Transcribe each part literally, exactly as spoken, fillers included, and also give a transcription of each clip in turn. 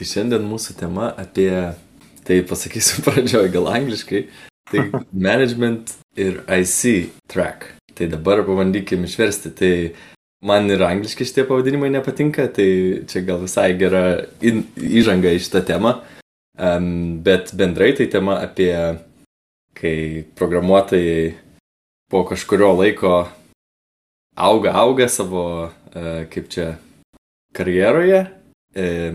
Tai šiandien mūsų tema apie, tai pasakysiu pradžioj gal angliškai, tai management ir I C track. Tai dabar pabandykim išversti. Tai man ir angliškai šitie pavadinimai nepatinka, tai čia gal visai gera in, įžanga į šitą temą. Um, bet bendrai tai tema apie, kai programuotojai po kažkurio laiko auga, auga savo, uh, kaip čia, karjeroje, uh,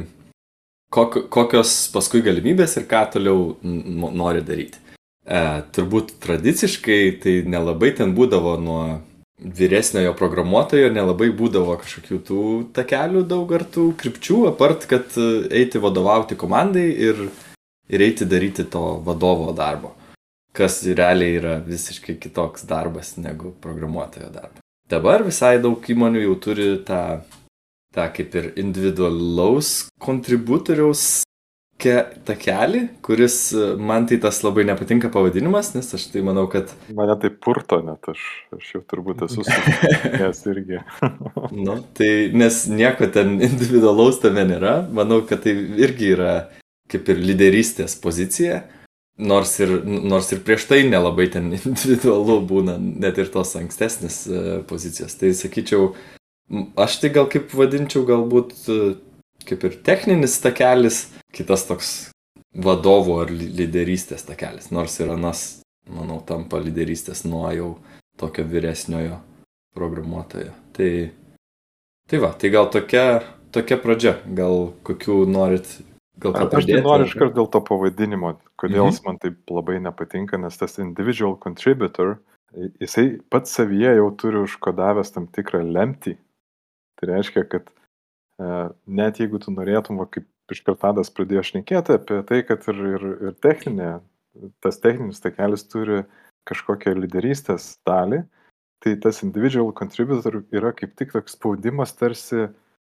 kokios paskui galimybės ir ką toliau nori daryti. E, turbūt tradiciškai tai nelabai ten būdavo nuo vyresniojo programuotojo, nelabai būdavo kažkokių tų takelių daug ar tų krypčių, apart, kad eiti vadovauti komandai ir, ir eiti daryti to vadovo darbo, kas realiai yra visiškai kitoks darbas negu programuotojo darbas. Dabar visai daug įmonių jau turi tą tą kaip ir individualaus kontributoriaus ke, takelį, kuris man tai tas labai nepatinka pavadinimas, nes aš tai manau, kad... Mane tai purto net, aš, aš jau turbūt esu nes irgi. Nu, tai nes nieko ten individualaus tame nėra, manau, kad tai irgi yra kaip ir lyderystės pozicija, nors ir, nors ir prieš tai nelabai ten individualu būna, net ir tos ankstesnės pozicijos. Tai sakyčiau, aš tai gal kaip vadinčiau galbūt kaip ir techninis takelis, kitas toks vadovo ar lyderystės takelis, nors ir anas, manau, tampa lyderystės nuo jau tokio vyresniojo programuotojo. Tai, tai va, tai gal tokia, tokia pradžia, gal kokių norit, gal ką pridėti? Aš tai noriu iškart dėl to pavadinimo, kodėl mhm. man taip labai nepatinka, nes tas individual contributor, jisai pats savyje jau turi užkodavęs tam tikrą lemtį. Tai reiškia, kad e, net jeigu tu norėtum, va, kaip iškart Tadas pradėjo šnekėti apie tai, kad ir, ir, ir techninė, tas techninis takelis turi kažkokią lyderystės dalį, tai tas individual contributor yra kaip tik toks spaudimas tarsi e,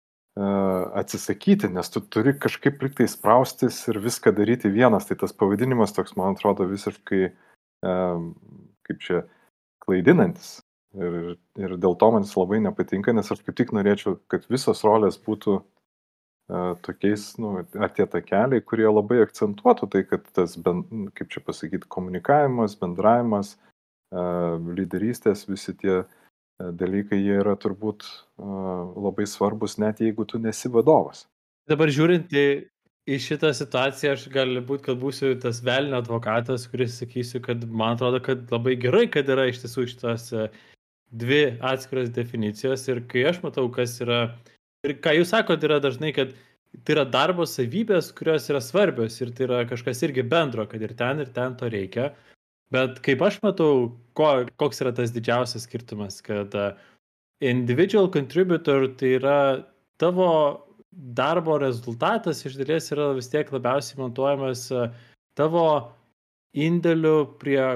atsisakyti, nes tu turi kažkaip liktai spraustis ir viską daryti vienas. Tai tas pavadinimas toks, man atrodo, visiškai e, kaip čia klaidinantis. Ir, ir dėl to man jis labai nepatinka, nes aš kaip tik norėčiau, kad visos rolės būtų uh, tokiais, nu, ar tie takeliai, kurie labai akcentuotų tai, kad tas, ben, kaip čia pasakyti, komunikavimas, bendravimas, uh, lyderystės, visi tie uh, dalykai, jie yra turbūt uh, labai svarbus, net jeigu tu nesi vadovas. Dabar žiūrint į, į šitą situaciją, aš gali būti, kad būsiu tas velnio advokatas, kuris sakysiu, kad man atrodo, kad labai gerai, kad yra iš tiesų šitas uh, dvi atskiros definicijos ir kai aš matau, kas yra, ir ką jūs sakote, yra dažnai, kad tai yra darbo savybės, kurios yra svarbios ir tai yra kažkas irgi bendro, kad ir ten, ir ten to reikia. Bet kaip aš matau, ko, koks yra tas didžiausias skirtumas, kad uh, individual contributor tai yra tavo darbo rezultatas iš dalies yra vis tiek labiausiai montuojamas uh, tavo indėliu prie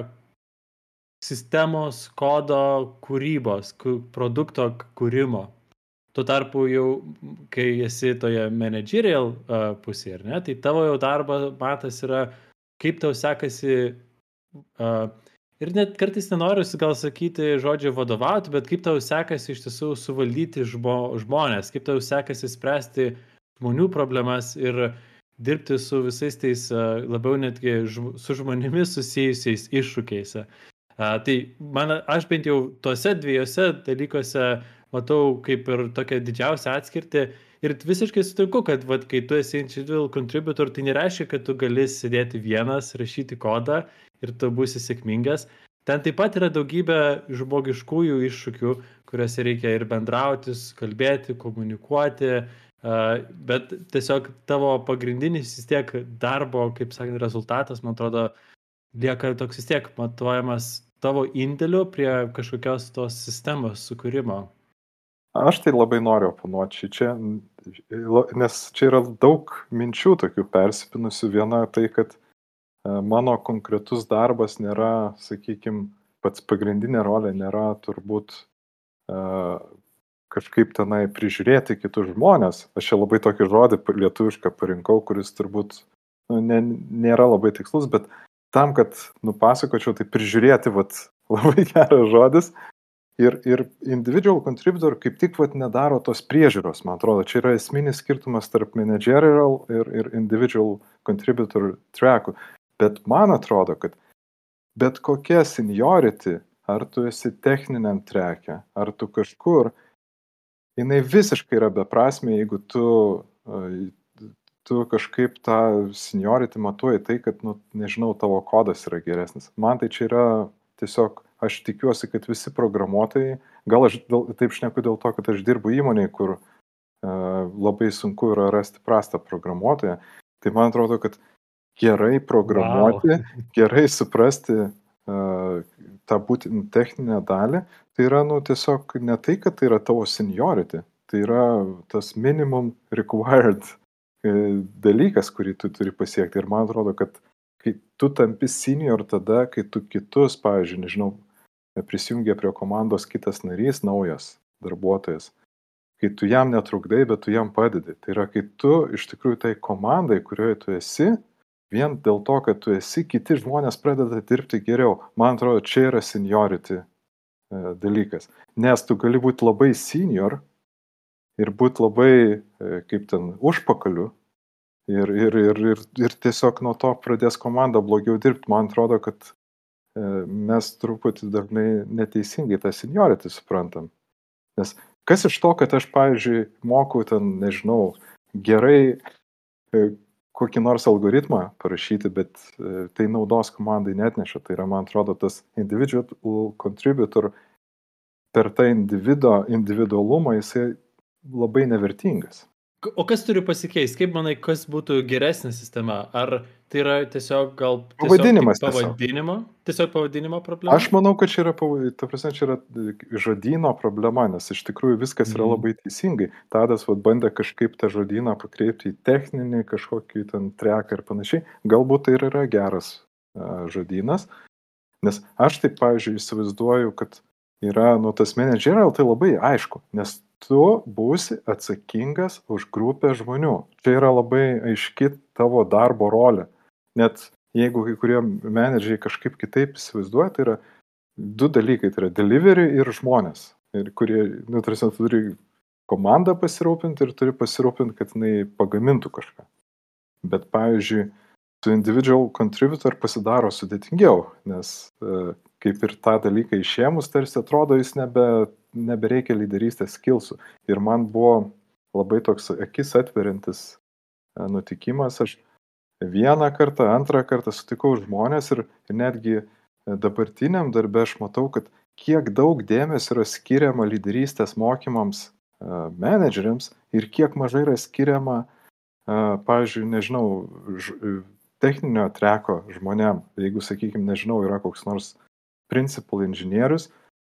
sistemos, kodo kūrybos, produkto kūrimo. Tuo tarpu jau, kai esi toje managerial uh, pusėje, ar ne, tai tavo jau darbo matas yra, kaip tau sekasi, uh, ir net kartais nenoriu gal sakyti žodžiu vadovauti, bet kaip tau sekasi iš tiesų suvaldyti žmo, žmonės, kaip tau sekasi spręsti žmonių problemas ir dirbti su visais tais uh, labiau netgi ž, su žmonėmis susijusiais iššūkiais. Uh, tai man, aš bent jau tuose dviejose dalykuose matau kaip ir tokią didžiausią atskirtį ir visiškai sutinku, kad vat, kai tu esi individual contributor, tai nereiškia, kad tu gali sėdėti vienas, rašyti kodą ir tu būsi sėkmingas. Ten taip pat yra daugybė žmogiškųjų iššūkių, kuriuose reikia ir bendrauti, kalbėti, komunikuoti, uh, bet tiesiog tavo pagrindinis vis tiek darbo, kaip sakant, rezultatas, man atrodo, lieka toks vis tiek matuojamas tavo indėliu prie kažkokios tos sistemos sukūrimo. Aš tai labai noriu oponuoti čia, nes čia yra daug minčių tokių persipinusių. Viena tai, kad mano konkretus darbas nėra, sakykime, pats pagrindinė rolė nėra turbūt uh, kažkaip tenai prižiūrėti kitus žmonės. Aš čia labai tokį žodį lietuvišką parinkau, kuris turbūt nu, ne, nėra labai tikslus, bet tam, kad nupasakočiau, tai prižiūrėti, vat, labai geras žodis. Ir, ir individual contributor kaip tik vat nedaro tos priežiūros, man atrodo. Čia yra esminis skirtumas tarp managerial ir, ir individual contributor trackų. Bet man atrodo, kad bet kokia seniority, ar tu esi techniniam track'e, ar tu kažkur, jinai visiškai yra beprasmė, jeigu tu, tu kažkaip tą seniority matuoji tai, kad, nu, nežinau, tavo kodas yra geresnis. Man tai čia yra tiesiog, aš tikiuosi, kad visi programuotojai, gal aš dėl, taip šneku dėl to, kad aš dirbu įmonėje, kur uh, labai sunku yra rasti prastą programuotoją, tai man atrodo, kad gerai programuoti, wow. gerai suprasti uh, tą būtent techninę dalį, tai yra, nu, tiesiog ne tai, kad tai yra tavo seniority, tai yra tas minimum required uh, dalykas, kurį tu turi pasiekti. Ir man atrodo, kad kai tu tampi senior tada, kai tu kitus, pavyzdžiui, nežinau, prisijungia prie komandos kitas narys, naujas darbuotojas, kai tu jam netrukdai, bet tu jam padedi. Tai yra, kai tu iš tikrųjų tai komandai, kurioje tu esi, vien dėl to, kad tu esi, kiti žmonės pradeda dirbti geriau. Man atrodo, čia yra seniority dalykas. Nes tu gali būti labai senior ir būti labai, kaip ten, užpakaliu, Ir, ir, ir, ir, ir tiesiog nuo to pradės komanda blogiau dirbti. Man atrodo, kad e, mes truputį dažnai neteisingai tą seniority suprantam. Nes kas iš to, kad aš, pavyzdžiui, moku ten, nežinau, gerai e, kokį nors algoritmą parašyti, bet e, tai naudos komandai netneša. Tai yra, man atrodo, tas individual contributor per tą individo, individualumą jisai labai nevertingas. O kas turi pasikeisti? Kaip manai, kas būtų geresnė sistema? Ar tai yra tiesiog gal tiesiog pavadinimas pavadinimo? Tiesiog. tiesiog pavadinimo problema? Aš manau, kad čia yra, ta prasme, čia yra žodyno problema, nes iš tikrųjų viskas yra mm. labai teisingai. Tadas vat, bandė kažkaip tą žodyną pakreipti į techninį, kažkokį ten treką ir panašiai. Galbūt tai ir yra geras uh, žodynas, nes aš taip, pavyzdžiui, įsivaizduoju, kad yra, nu, tas managerial, tai labai aišku, nes tu būsi atsakingas už grupę žmonių. Čia yra labai aiški tavo darbo rolė. Net jeigu kai kurie menedžeriai kažkaip kitaip įsivaizduoja, tai yra du dalykai, tai yra delivery ir žmonės. Ir kurie, nu, tarsi, turi komandą pasirūpinti ir turi pasirūpinti, kad jinai pagamintų kažką. Bet, pavyzdžiui, su individual contributor pasidaro sudėtingiau, nes e, kaip ir tą dalyką išėmus, tarsi atrodo, jis nebe, nebereikia lyderystės skillsų. Ir man buvo labai toks akis atverintis nutikimas. Aš vieną kartą, antrą kartą sutikau žmonės ir netgi dabartiniam darbe aš matau, kad kiek daug dėmesio yra skiriama lyderystės mokymams menedžeriams ir kiek mažai yra skiriama, pavyzdžiui, nežinau, techninio treko žmonėm. Jeigu, sakykime, nežinau, yra koks nors principal inžinierius,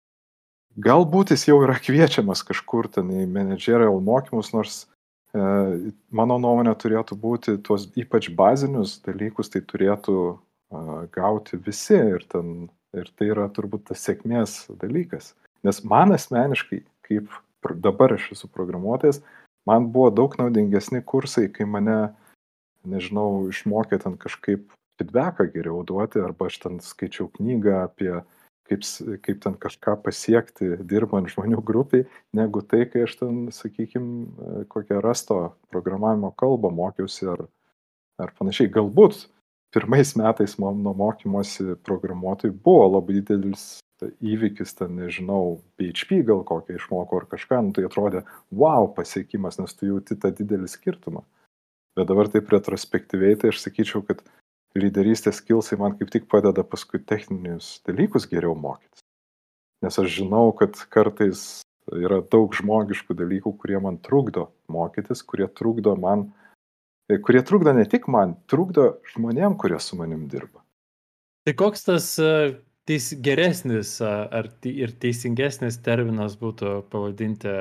galbūt jis jau yra kviečiamas kažkur ten į managerial mokymus, nors e, mano nuomonė turėtų būti tuos ypač bazinius dalykus, tai turėtų e, gauti visi ir, ten, ir tai yra turbūt tas sėkmės dalykas. Nes man asmeniškai, kaip dabar aš esu programuotojas, man buvo daug naudingesni kursai, kai mane, nežinau, išmokė ten kažkaip feedbacką geriau duoti, arba aš ten skaičiau knygą apie kaip, kaip ten kažką pasiekti dirbant žmonių grupiai, negu tai, kai aš ten, sakykime, kokią rasto programavimo kalbą mokiausi ar, ar panašiai. Galbūt pirmais metais mano mokymosi programuotojai buvo labai didelis įvykis, ten, nežinau, P H P gal kokią išmoko ar kažką, nu, tai atrodė, wow, pasiekimas, nes tu jauti tą didelį skirtumą. Bet dabar taip retrospektyviai, tai aš sakyčiau, kad lyderystės skillsai man kaip tik padeda paskui techninius dalykus geriau mokytis. Nes aš žinau, kad kartais yra daug žmogiškų dalykų, kurie man trukdo mokytis, kurie trukdo man, kurie trukdo ne tik man, trukdo žmonėm, kurie su manim dirba. Tai koks tas teis, geresnis ar ir teisingesnis terminas būtų pavadinti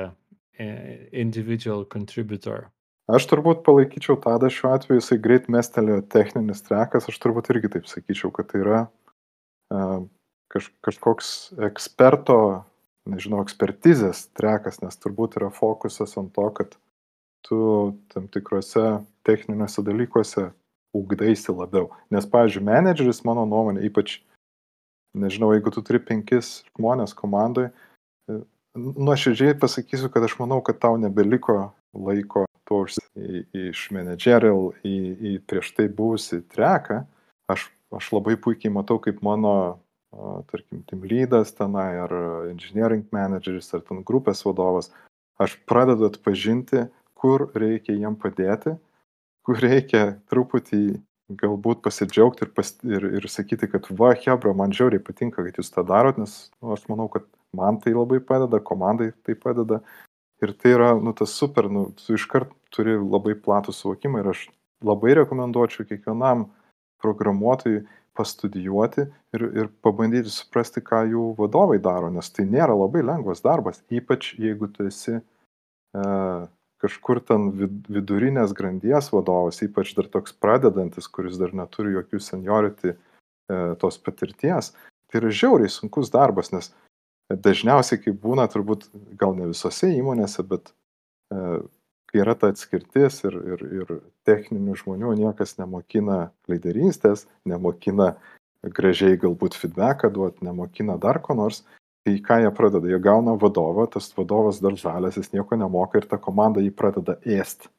individual contributor? Aš turbūt palaikyčiau Tadą šiuo atveju, jisai greit mestelėjo techninis trekas, aš turbūt irgi taip sakyčiau, kad tai yra uh, kaž, kažkoks eksperto, nežinau, ekspertizės trekas, nes turbūt yra fokusas ant to, kad tu tam tikrose techniniuose dalykuose ugdaisi labiau. Nes, pavyzdžiui, menedžeris, mano nuomonė, ypač, nežinau, jeigu tu turi penkis žmonės komandai, nuoširdžiai pasakysiu, kad aš manau, kad tau nebeliko laiko to iš managerial į, į prieš tai buvusi treką. Aš, aš labai puikiai matau, kaip mano, tarkim, team leadas tenai, ar engineering manageris, ar ten grupės vadovas, aš pradedu atpažinti, kur reikia jiem padėti, kur reikia truputį galbūt pasidžiaugti ir, pas, ir, ir sakyti, kad va, hebra, man žiauriai patinka, kad jūs tą darot, nes nu, aš manau, kad man tai labai padeda, komandai tai padeda. Ir tai yra, nu, tas super, nu, tu iškart turi labai platų suvokimą ir aš labai rekomenduočiau kiekvienam programuotojui pastudijuoti ir, ir pabandyti suprasti, ką jų vadovai daro, nes tai nėra labai lengvas darbas, ypač jeigu tu esi e, kažkur ten vidurinės grandies vadovas, ypač dar toks pradedantis, kuris dar neturi jokių seniority e, tos patirties. Tai yra žiauriai sunkus darbas, nes dažniausiai, kai būna, turbūt gal ne visose įmonėse, bet e, kai yra ta atskirtis ir, ir, ir techninių žmonių niekas nemokina lyderystės, nemokina gražiai galbūt feedbacką duoti, nemokina dar ko nors, tai ką jie pradeda? Jie gauna vadovą, tas vadovas dar žalias, jis nieko nemoka ir ta komanda jį pradeda ėsti.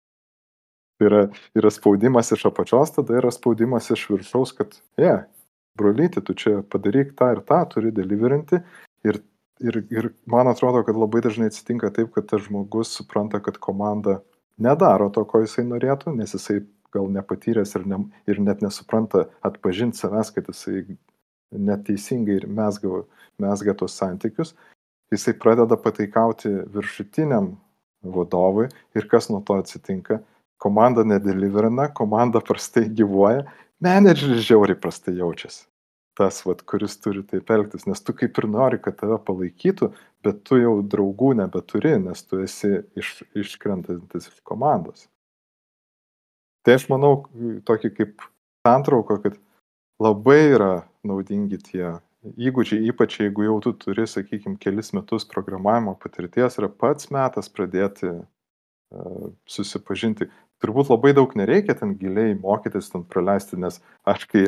Tai yra, yra spaudimas iš apačios, tada yra spaudimas iš viršaus, kad, je, yeah, brolyti, tu čia padaryk tą ir tą, turi deliverinti. Ir, ir, ir man atrodo, kad labai dažnai atsitinka taip, kad tas žmogus supranta, kad komanda nedaro to, ko jisai norėtų, nes jisai gal nepatyręs ir, ne, ir net nesupranta atpažinti savęs, kad jisai neteisingai ir mesga, mesga tos santykius. Jisai pradeda pataikauti viršutiniam vadovui ir kas nuo to atsitinka? Komanda nedeliverina, komanda prastai gyvuoja, menedžeris žiauriai prastai jaučiasi. Tas, vat, kuris turi taip elgtis, nes tu kaip ir nori, kad tave palaikytų, bet tu jau draugų nebeturi, nes tu esi iš, iškrentantis iš komandos. Tai aš manau, tokį kaip santrauką, kad labai yra naudingi tie įgūdžiai, ypač jeigu jau tu turi, sakykime, kelis metus programavimo patirties, yra pats metas pradėti uh, susipažinti. Turbūt labai daug nereikia ten giliai mokytis, ten praleisti, nes aš kai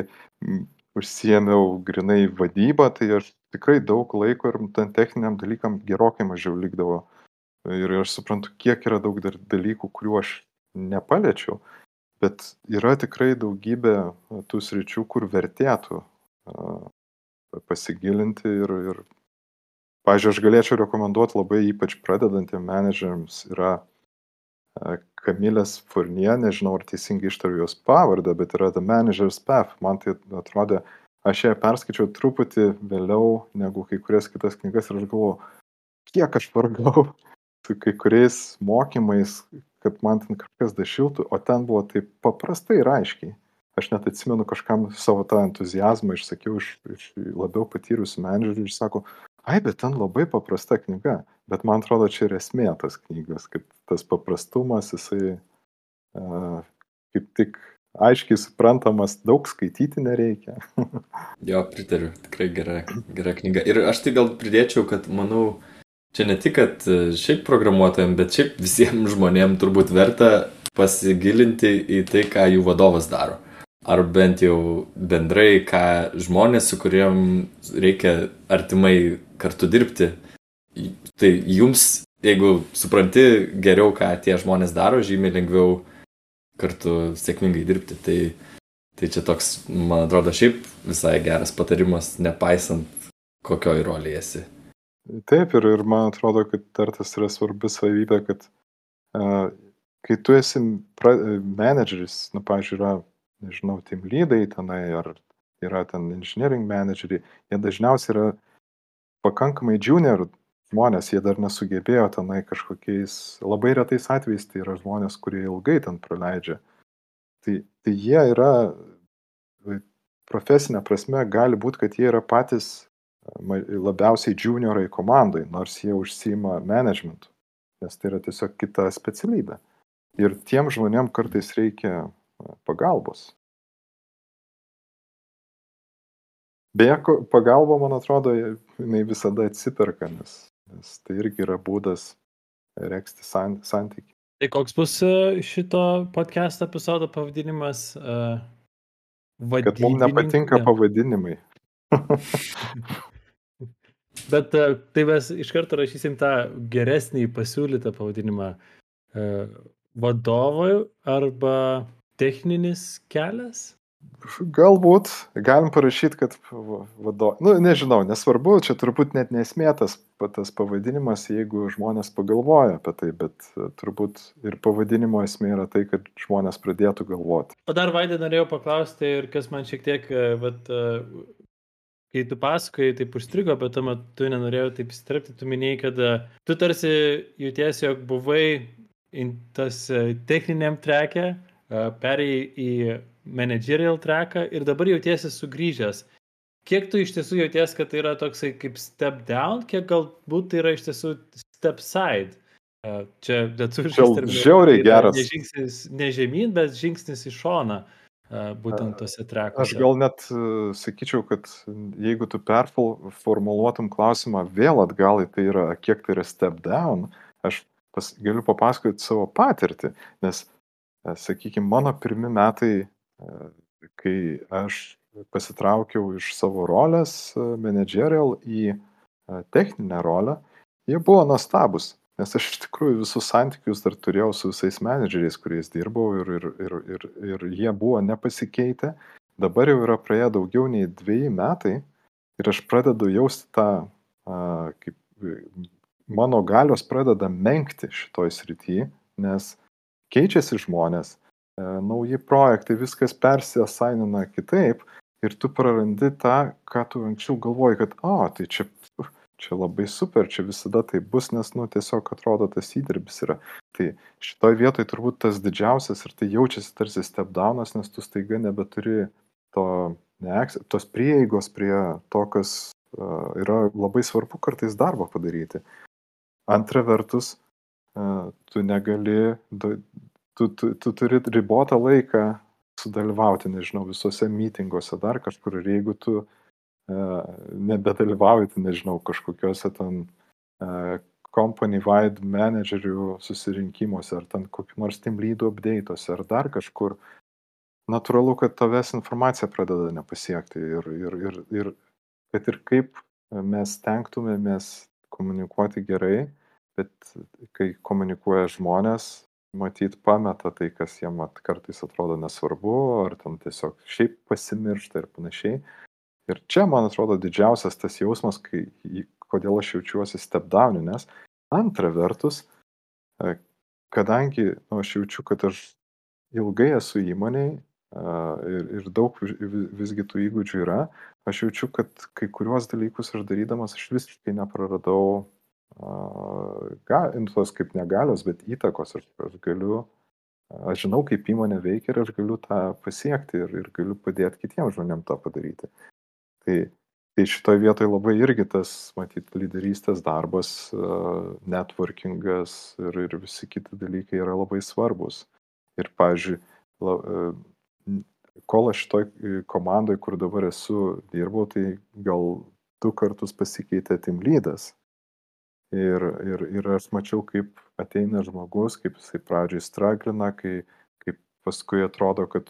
užsiėmiau grinai vadybą, tai aš tikrai daug laiko ir ten techniniam dalykam gerokai mažiau likdavo. Ir aš suprantu, kiek yra daug dar dalykų, kuriuo aš nepaliečiau, bet yra tikrai daugybė tų sričių, kur vertėtų uh, pasigilinti ir, ir pavyzdžiui, aš galėčiau rekomenduoti labai ypač pradedantiem menedžeriams yra uh, Kamilės Fournier, nežinau, ar teisingai ištariu jos pavardę, bet yra The Manager's Path. Man tai atrodė, aš ją perskaičiau truputį vėliau negu kai kurias kitas knygas ir aš galvoju, kiek aš vargau su kai kuriais mokymais, kad man ten kažkas dašiltų, o ten buvo taip paprastai ir aiškiai. Aš net atsimenu kažkam savo tą entuziazmą išsakiau iš, iš labiau patyrusių menedžerių ir sako, ai, bet ten labai paprasta knyga. Bet man atrodo, čia ir esmė tas knygas, kad tas paprastumas, jisai uh, kaip tik aiškiai suprantamas, daug skaityti nereikia. Jo, pritariu, tikrai gera, gera knyga. Ir aš tai gal pridėčiau, kad manau, čia ne tik, kad šiaip programuotojams, bet šiaip visiems žmonėms turbūt verta pasigilinti į tai, ką jų vadovas daro. Ar bent jau bendrai, ką žmonės, su kuriem reikia artimai kartu dirbti. Tai jums, jeigu supranti geriau, ką tie žmonės daro, žymiai lengviau kartu sėkmingai dirbti. Tai, tai čia toks, man atrodo, šiaip visai geras patarimas, nepaisant kokioj rolėje esi. Taip, ir, ir man atrodo, kad dar tas yra svarbi savybė, kad uh, kai tu esi pra, menedžeris, nu, pavyzdžiui, yra, nežinau, team leadai tenai, ar yra ten engineering manageriai, jie dažniausiai yra pakankamai junior žmonės, jie dar nesugebėjo tenai kažkokiais, labai retais atvejais, tai yra žmonės, kurie ilgai ten praleidžia. Tai, tai jie yra, profesinė prasme, gali būti, kad jie yra patys labiausiai juniorai komandai, nors jie užsiima managementu, nes tai yra tiesiog kita specialybė. Ir tiem žmonėm kartais reikia pagalbos. Beje, pagalba, man atrodo, jinai visada atsiperka, nes, nes tai irgi yra būdas regzti santykį. Tai koks bus šito podcast epizodo pavadinimas? Uh, Kad mums nepatinka pavadinimai. Bet e, tai mes iš karto rašysim tą geresnį pasiūlytą pavadinimą e, vadovui arba techninis kelias. Galbūt galim parašyti, kad vadovas, nu nežinau, nesvarbu, čia turbūt net nesmė tas, tas pavadinimas, jeigu žmonės pagalvoja apie tai, bet turbūt ir pavadinimo esmė yra tai, kad žmonės pradėtų galvoti. O dar Vaidai norėjau paklausti ir kas man šiek tiek, e, vat, e, kai tu pasakojai, taip užstrigo, bet tuo metu nenorėjau taip įsiterpti, tu minėjai, kad e, tu tarsi jautiesi, jog buvai in tas e, techniniam treke, e, perėjai į managerial treką ir dabar jautiesi sugrįžęs. Kiek tu iš tiesų jauties, kad tai yra toksai kaip step down, kiek galbūt tai yra iš tiesų step side? E, Čia lietuviškas Čia terminas, žiauriai tai yra geras. ne žingsnis ne žemyn, bet žingsnis į šoną, e, būtent tose trekuose. Aš gal net e, sakyčiau, kad jeigu tu performuluotum klausimą vėl atgal, tai yra, kiek tai yra step down, aš pas, galiu papasakoti savo patirtį, nes, e, sakykime, mano pirmi metai, e, kai aš pasitraukiau iš savo rolės e, managerial į e, techninę rolę, jie buvo nuostabus. Nes aš iš tikrųjų visus santykius dar turėjau su visais menedžeriais, kuriais dirbau ir, ir, ir, ir, ir jie buvo nepasikeitę. Dabar jau yra praėję daugiau nei dviejai metai ir aš pradedu jausti tą, a, kaip mano galios pradeda menkti šitoj srity, nes keičiasi žmonės, e, nauji projektai, viskas persiasainina kitaip ir tu prarandi tą, ką tu anksčiau galvoji, kad, o, tai čia čia labai super, čia visada tai bus, nes, nu, tiesiog atrodo tas įdirbis yra. Tai šitoj vietoj turbūt tas didžiausias ir tai jaučiasi tarsi step downas, nes tu staiga nebeturi to, ne, tos prieigos prie to, kas uh, yra labai svarbu kartais darbą padaryti. Antra vertus, uh, tu negali, tu, tu, tu, tu turi ribotą laiką sudalyvauti, nežinau, visuose mitinguose dar kažkur ir jeigu tu nebedalyvaujate, nežinau, kažkokiuose ten uh, company-wide managerių susirinkimuose, ar ten kokiu nors team leadų update'uose, ar dar kažkur, natūralu, kad tavęs informacija pradeda nepasiekti ir, ir, ir, ir kad ir kaip mes tenktumėmės komunikuoti gerai, bet kai komunikuoja žmonės, matyt, pameta tai, kas jiem kartais atrodo nesvarbu, ar ten tiesiog šiaip pasimiršta ir panašiai. Ir čia, man atrodo, didžiausias tas jausmas, kai, kodėl aš jaučiuosi step down, nes antra vertus, kadangi nu, aš jaučiu, kad aš ilgai esu įmonėj ir, ir daug visgi tų įgūdžių yra, aš jaučiu, kad kai kuriuos dalykus aš darydamas, aš visiškai nepraradau ga, tos kaip negalios, bet įtakos. Aš, aš galiu, aš žinau, kaip įmonė veikia ir aš galiu tą pasiekti ir, ir galiu padėti kitiems žmonėms tą padaryti. Tai, tai šitoje vietoje labai irgi tas, matyt, lyderystės darbas, networkingas ir, ir visi kiti dalykai yra labai svarbus. Ir, pavyzdžiui, kol aš šitoj komandai, kur dabar esu dirbau, tai gal du kartus pasikeitė team leadas. Ir, ir, ir aš mačiau, kaip ateina žmogus, kaip jisai pradžiai straglina, kai, kaip paskui atrodo, kad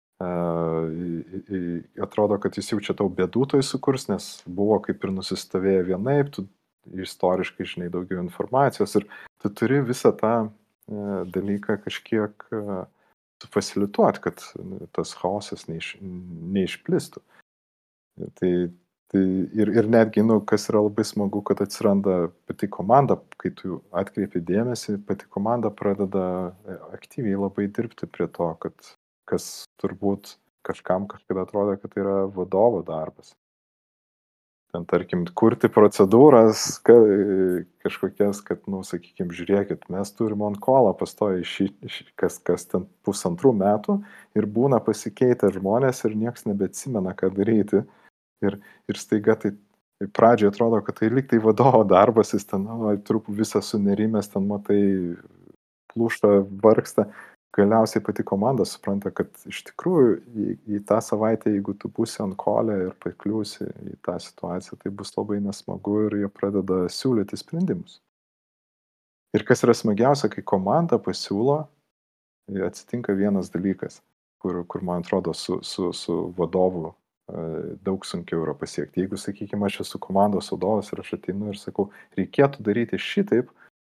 Uh, atrodo, kad jis jau čia tau bėdų toj sukurs, nes buvo kaip ir nusistovėję vienaip, tu istoriškai žinai daugiau informacijos ir tu turi visą tą uh, dalyką kažkiek uh, fasilituoti, kad tas chaosas neiš, neišplistų. Tai, tai ir, ir netgi, nu, kas yra labai smagu, kad atsiranda pati komanda, kai tu atkreipi dėmesį, pati komanda pradeda aktyviai labai dirbti prie to, kad kas turbūt kažkam kažkada atrodo, kad tai yra vadovo darbas. Ten, tarkim, kurti procedūras ka, kažkokias, kad, nu, sakykime, žiūrėkit, mes turim on kolą pastoja iš, iš kas, kas ten pusantrų metų ir būna pasikeitę žmonės ir nieks nebeatsimena, ką daryti. Ir, ir staiga tai pradžioje atrodo, kad tai lyg tai vadovo darbas, jis ten, nu, truputį visą sunerimęs, ten matai, plūšta, vargsta. Galiausiai pati komanda supranta, kad iš tikrųjų į, į tą savaitę, jeigu tu būsi ant kolė ir pakliūsi į tą situaciją, tai bus labai nesmagu ir jie pradeda siūlyti sprendimus. Ir kas yra smagiausia, kai komanda pasiūlo, atsitinka vienas dalykas, kur, kur man atrodo, su, su, su vadovu daug sunkiau yra pasiekti. Jeigu, sakykime, aš esu komandos vadovas ir aš ateinu ir sakau, reikėtų daryti šitaip,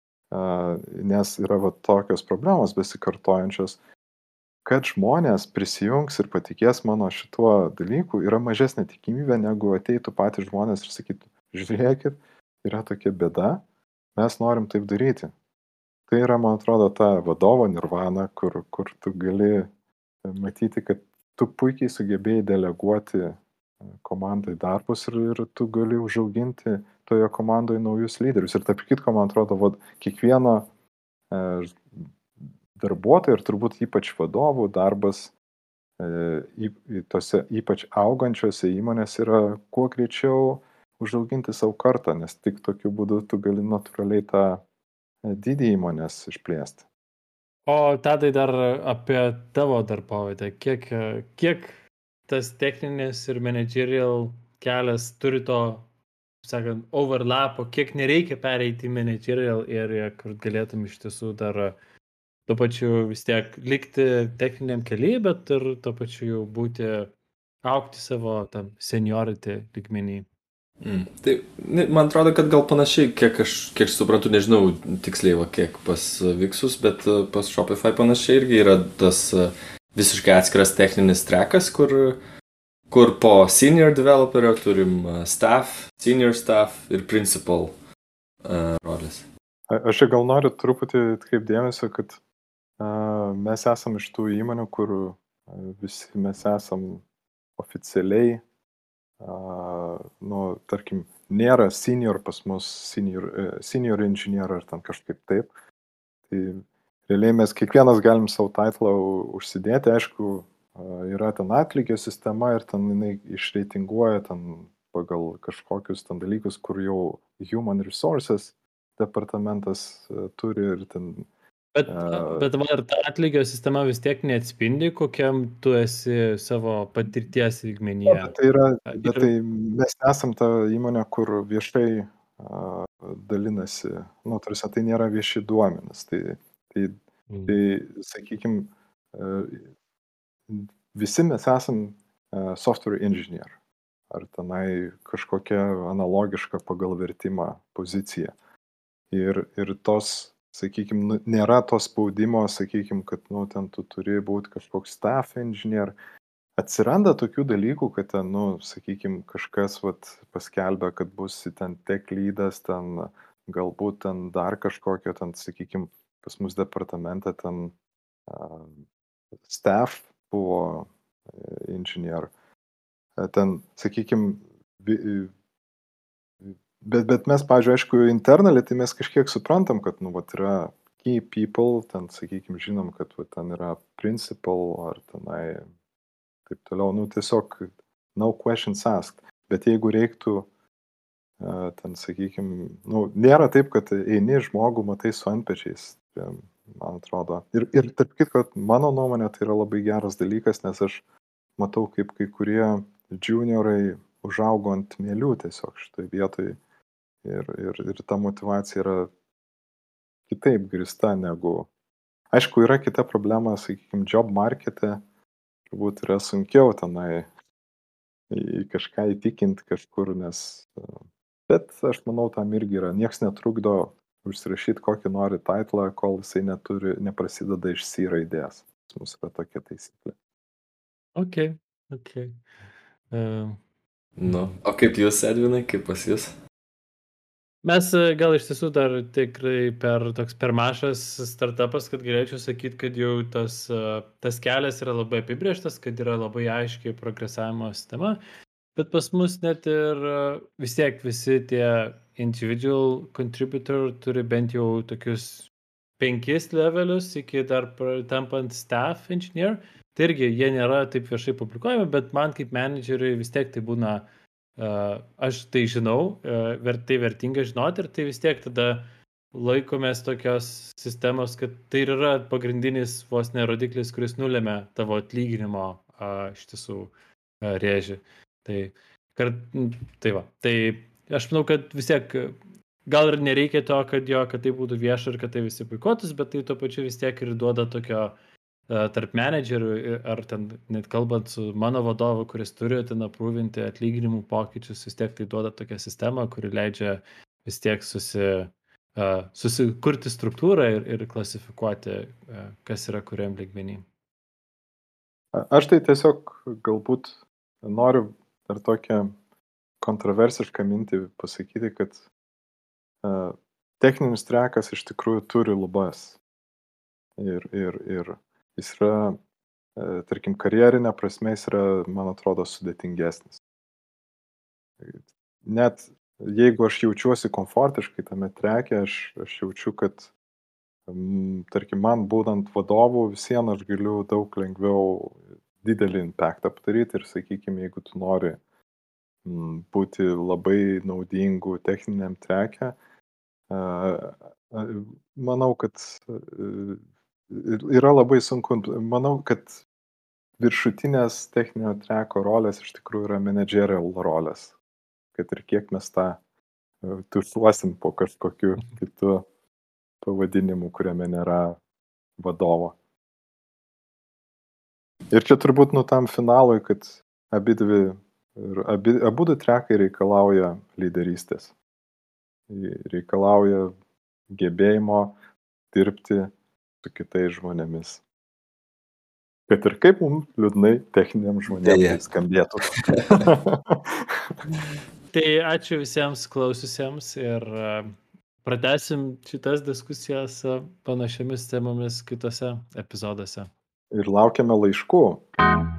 nes yra va tokios problemos besikartojančios, kad žmonės prisijungs ir patikės mano šituo dalyku, yra mažesnė tikimybė, negu ateitų patys žmonės ir sakytų, žiūrėkit, yra tokia bėda, mes norim taip daryti. Tai yra, man atrodo, ta vadovo nirvana, kur, kur tu gali matyti, kad tu puikiai sugebėjai deleguoti komandai darbus ir, ir tu gali užauginti toje komandoje naujus lyderius. Ir tarp kitko, man atrodo, vad, kiekvieno e, darbuotojų ir turbūt ypač vadovų darbas e, y, tose ypač augančiose įmonės yra kuo greičiau užauginti savo kartą, nes tik tokiu būdu tu gali natūraliai tą didį įmonės išplėsti. O Tadai dar apie tavo darbovietę. Kiek, kiek tas techninis ir managerial kelias turi to, sakant, overlapo, kiek nereikia pereiti į managerial area, kur galėtum iš tiesų dar tuo pačiu vis tiek likti techniniam kelyje, bet ir tuo pačiu jau būti, augti savo tam seniority lygmenį. Mm. Tai man atrodo, kad gal panašiai, kiek aš, kiek aš suprantu, nežinau tiksliai, va, kiek pas Viksus, bet pas Shopify panašiai irgi yra tas visiškai atskiras techninis trekas, kur, kur po senior developerio turim staff, senior staff ir principal uh, rolės. Aš gal noriu truputį atkreipti dėmesio, kad uh, mes esam iš tų įmonių, kur uh, visi mes esam oficialiai Uh, nu, tarkim, nėra senior pas mus, senior, uh, senior engineer ar ten kažkaip taip. Tai realiai mes kiekvienas galim savo titlą užsidėti, aišku, uh, yra ten atlygio sistema ir ten jinai išreitinguoja ten pagal kažkokius ten dalykus, kur jau Human Resources departamentas uh, turi ir ten Bet, bet ar ta atlygio sistema vis tiek neatspindi, kokiam tu esi savo patirties lygmenyje? Bet tai, yra, bet tai mes esam ta įmonė, kur viešai uh, dalinasi, nu, tarsi tai nėra vieši duomenys. Tai, tai, mm. tai sakykime, uh, visi mes esam uh, software engineer, ar tenai kažkokia analogiška pagal vertimą pozicija. Ir, ir tos sakykime, nėra to spaudimo, sakykime, kad, nu, ten tu turi būti kažkoks staff engineer. Atsiranda tokių dalykų, kad ten, nu, sakykime, kažkas vat, paskelbia, kad bus ten tech leadas, ten galbūt ten dar kažkokio, ten, sakykime, pas mus departamente ten uh, staff buvo uh, engineer. Uh, ten, sakykime, Bet, bet mes, pavyzdžiui, aišku, internally, tai mes kažkiek suprantam, kad, nu, vat yra key people, ten, sakykime, žinom, kad vat, ten yra principal ar tenai taip toliau, nu, tiesiog no questions asked. Bet jeigu reiktų, uh, ten, sakykime, nu, nėra taip, kad eini žmogų, matai su antpečiais, man atrodo. Ir, ir tarp kitko, mano nuomonė, tai yra labai geras dalykas, nes aš matau, kaip kai kurie juniorai užaugo ant mielių tiesiog šitoj vietoj. Ir, ir, ir ta motyvacija yra kitaip grįsta negu... Aišku, yra kita problema, sakykime, job markete, turbūt yra sunkiau tenai į kažką įtikinti kažkur, nes... Bet aš manau, tam irgi yra. Nieks netrukdo užsirašyti kokį nori titlą, kol jisai neturi, neprasideda iš C raidės. Mūsų yra tokia taisyklė. Ok, ok. Uh... Nu, o kaip jūs, Edvinai, kaip pas jūs? Mes gal iš tiesų dar tikrai per, toks per mažas startupas, kad galėčiau sakyti, kad jau tas, tas kelias yra labai apibrėžtas, kad yra labai aiškiai progresavimo sistema, bet pas mus net ir vis tiek visi tie individual contributor turi bent jau tokius penkis levelius iki dar tampant staff engineer. Tai irgi jie nėra taip viešai publikuojami, bet man kaip manageriui vis tiek tai būna Uh, aš tai žinau, uh, tai vertinga žinoti ir tai vis tiek tada laikomės tokios sistemos, kad tai yra pagrindinis vos ne rodiklis, kuris nulėmė tavo atlyginimo uh, iš tiesų uh, rėžį. Tai, kart, tai va, tai aš manau, kad vis tiek gal ir nereikia to, kad jo, kad tai būtų vieša ir kad tai visi puikuotus, bet tai tuo pačiu vis tiek ir duoda tokio tarp menedžerių, ar ten net kalbant su mano vadovu, kuris turi ten aprūvinti atlyginimų pokyčius, vis tiek tai duoda tokią sistemą, kuri leidžia vis tiek susi, uh, susikurti struktūrą ir, ir klasifikuoti, uh, kas yra kuriam lygmenį. Aš tai tiesiog galbūt noriu dar tokią kontroversišką mintį pasakyti, kad uh, techninis trekas iš tikrųjų turi lubas. Ir, ir, ir jis yra, uh, tarkim, karjerinė prasme, jis yra, man atrodo, sudėtingesnis. Net jeigu aš jaučiuosi komfortiškai tame treke, aš, aš jaučiu, kad, um, tarkim, man būdant vadovų, visiems aš galiu daug lengviau didelį impactą padaryti ir, sakykime, jeigu tu nori būti labai naudingų techniniam treke, manau, kad yra labai sunku, manau, kad viršutinės techninio treko rolės iš tikrųjų yra managerial rolės, kad ir kiek mes tą tušuosim po kažkokiu kitu pavadinimu, kuriame nėra vadovo. Ir čia turbūt nu tam finalui, kad abi dvi Ir abi, abu du trekai reikalauja lyderystės. Reikalauja gebėjimo dirbti su kitais žmonėmis. Kad ir kaip mums liūdnai techniniam žmonėms skambėtų. Tai ačiū visiems klausiusiems ir pratęsim šitas diskusijas panašiomis temomis kitose epizoduose. Ir laukiame laiškų.